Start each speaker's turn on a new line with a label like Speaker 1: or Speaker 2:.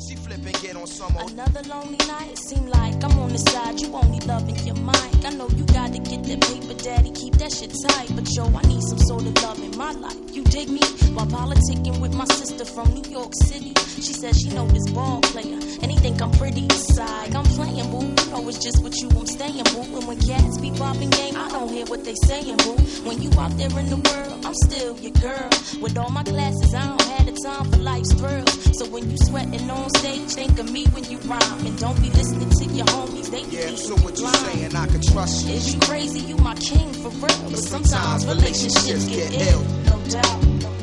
Speaker 1: She flip and get on some old.
Speaker 2: Another lonely night, seem like I'm on the side, you only loving your mic. I know you gotta get that paper, daddy, keep that shit tight. But yo, I need some sort of love in my life. You dig me? While politicking with my sister from New York City. She says she know this ball player, and he think I'm pretty side. I'm playing, boo, you know it's just with you I'm staying, boo. And when cats be popping game, I don't hear what they saying, boo. When you out there in the world, I'm still your girl. With all my classes, I don't have the time for life's thrills. So when you sweating on stage, think of me when you rhyme. And don't be listening to your homies, they be
Speaker 1: yeah, so what you saying, I can trust you.
Speaker 2: Is you crazy? You my king for real. But sometimes relationships get ill, no doubt.